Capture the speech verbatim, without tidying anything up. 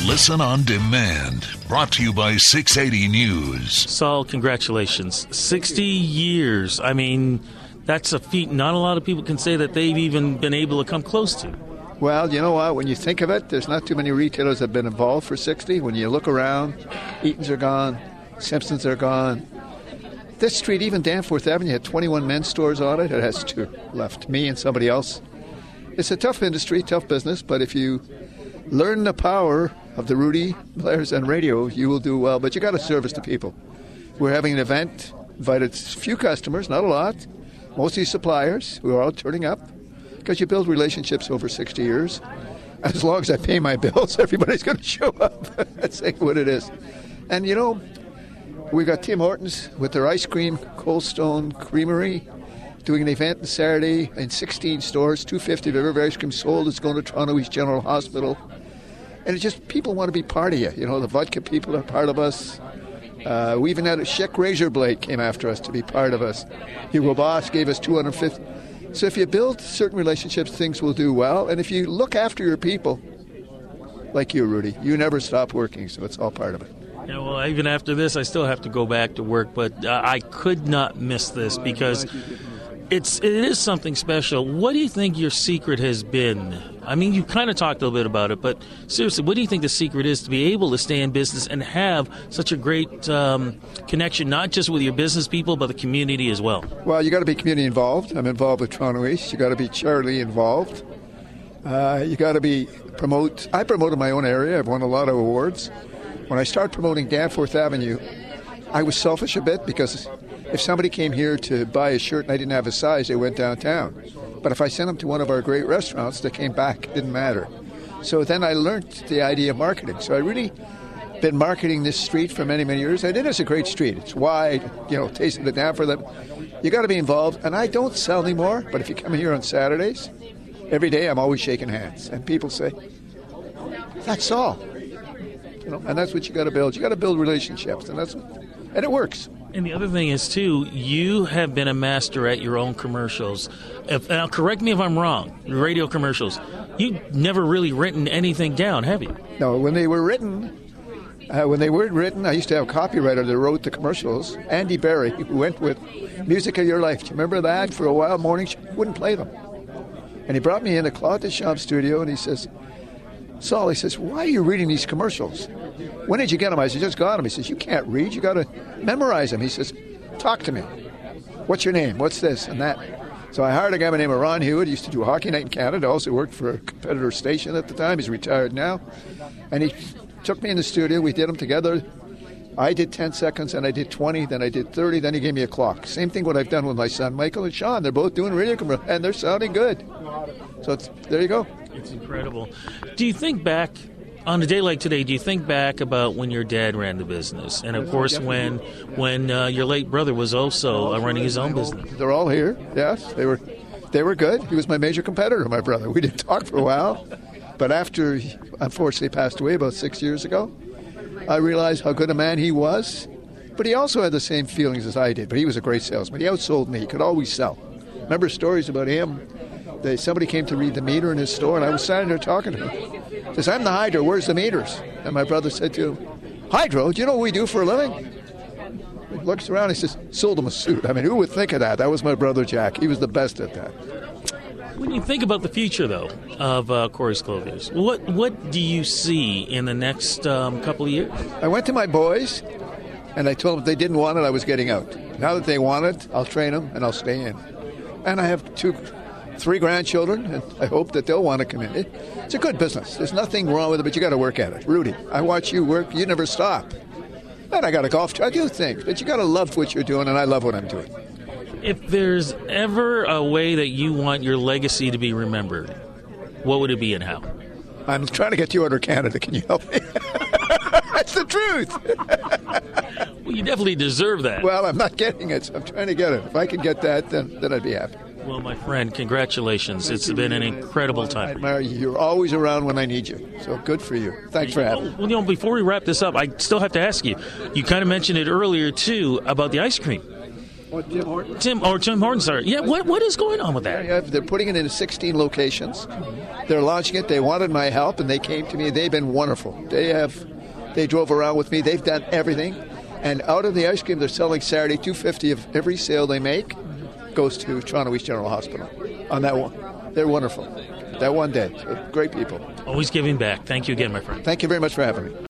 Listen on demand. Brought to you by six eighty News. Saul, congratulations. sixty years. I mean, that's a feat not a lot of people can say that they've even been able to come close to. Well, you know what? When you think of it, there's not too many retailers that have been involved for sixty. When you look around, Eaton's are gone, Simpsons are gone. This street, even Danforth Avenue, had twenty-one men's stores on it. It has two left, me and somebody else. It's a tough industry, tough business, but if you learn the power of the Rudy Blairs and radio, you will do well. But you got to service the people. We're having an event, invited few customers, not a lot, mostly suppliers who are all turning up, because you build relationships over sixty years. As long as I pay my bills, everybody's going to show up. That's like what it is. And, you know, we got Tim Hortons with their ice cream, Cold Stone Creamery, doing an event on Saturday in sixteen stores, two hundred fifty of every ice cream sold. It's going to Toronto East General Hospital. And it's just people want to be part of you. You know, the vodka people are part of us. Uh, we even had a Schick Razor Blade came after us to be part of us. Hugo Boss gave us two hundred fifty. So if you build certain relationships, things will do well. And if you look after your people, like you, Rudy, you never stop working. So it's all part of it. Yeah, well, even after this, I still have to go back to work. But uh, I could not miss this because it's it is something special. What do you think your secret has been? I mean, you kind of talked a little bit about it, but seriously, what do you think the secret is to be able to stay in business and have such a great um, connection, not just with your business people, but the community as well? Well, you got to be community involved. I'm involved with Toronto East. You got to be charitably involved. Uh, you got to be promote. I promoted my own area. I've won a lot of awards. When I started promoting Danforth Avenue, I was selfish a bit because if somebody came here to buy a shirt and I didn't have a size, they went downtown. But if I sent them to one of our great restaurants, they came back. It didn't matter. So then I learned the idea of marketing. So I really been marketing this street for many, many years. And it is a great street. It's wide, you know, Taste of the Danforth. You got to be involved. And I don't sell anymore, but if you come here on Saturdays, every day I'm always shaking hands. And people say, that's all. You know, and that's what you got to build. You got to build relationships, and that's and it works. And the other thing is, too, you have been a master at your own commercials. If, now, correct me if I'm wrong, radio commercials. You've never really written anything down, have you? No, when they were written, uh, when they were written, I used to have a copywriter that wrote the commercials, Andy Berry, who went with Music of Your Life. Do you remember that? For a while, morning, she wouldn't play them. And he brought me in a Claude Deschamps studio, and he says, Saul, he says, why are you reading these commercials? When did you get them? I said, just got them. He says, you can't read. You got to memorize them. He says, talk to me. What's your name? What's this and that? So I hired a guy by the name of Ron Hewitt. He used to do Hockey Night in Canada. Also worked for a competitor station at the time. He's retired now. And he took me in the studio. We did them together. I did ten seconds, and I did twenty, then I did thirty, then he gave me a clock. Same thing what I've done with my son, Michael and Sean. They're both doing radio commercials, and they're sounding good. So it's, there you go. It's incredible. Do you think back, on a day like today, do you think back about when your dad ran the business? And, of course, when when uh, your late brother was also uh, running his own business? They're all here, yes. They were they were good. He was my major competitor, my brother. We didn't talk for a while. But after he unfortunately passed away about six years ago, I realized how good a man he was. But he also had the same feelings as I did. But he was a great salesman. He outsold me. He could always sell. Remember stories about him? They, somebody came to read the meter in his store, and I was standing there talking to him. He says, I'm the Hydro, where's the meters? And my brother said to him, Hydro, do you know what we do for a living? He looks around, he says, sold him a suit. I mean, who would think of that? That was my brother Jack. He was the best at that. When you think about the future, though, of uh, Corey's Clothiers, what what do you see in the next um, couple of years? I went to my boys, and I told them if they didn't want it, I was getting out. Now that they want it, I'll train them, and I'll stay in. And I have two... Three grandchildren, and I hope that they'll want to come in. It, it's a good business. There's nothing wrong with it, but you got to work at it. Rudy, I watch you work. You never stop. And I got a golf. I do things, but you got to love what you're doing, and I love what I'm doing. If there's ever a way that you want your legacy to be remembered, what would it be and how? I'm trying to get you out of Canada. Can you help me? That's the truth. Well, you definitely deserve that. Well, I'm not getting it, so I'm trying to get it. If I could get that, then, then I'd be happy. Well, my friend, congratulations. It's been an incredible time. I admire you. You're always around when I need you. So good for you. Thanks for having me. Well, you know, before we wrap this up, I still have to ask you. You kind of mentioned it earlier, too, about the ice cream. What, Tim Horton? Tim or Tim Horton, sorry. Yeah, what what is going on with that? Yeah, they're putting it in sixteen locations. They're launching it. They wanted my help, and they came to me. They've been wonderful. They have, they drove around with me. They've done everything. And out of the ice cream they're selling Saturday, two hundred fifty of every sale they make goes to Toronto East General Hospital. On that one, they're wonderful. That one day, so great people. Always giving back. Thank you again, my friend. Thank you very much for having me.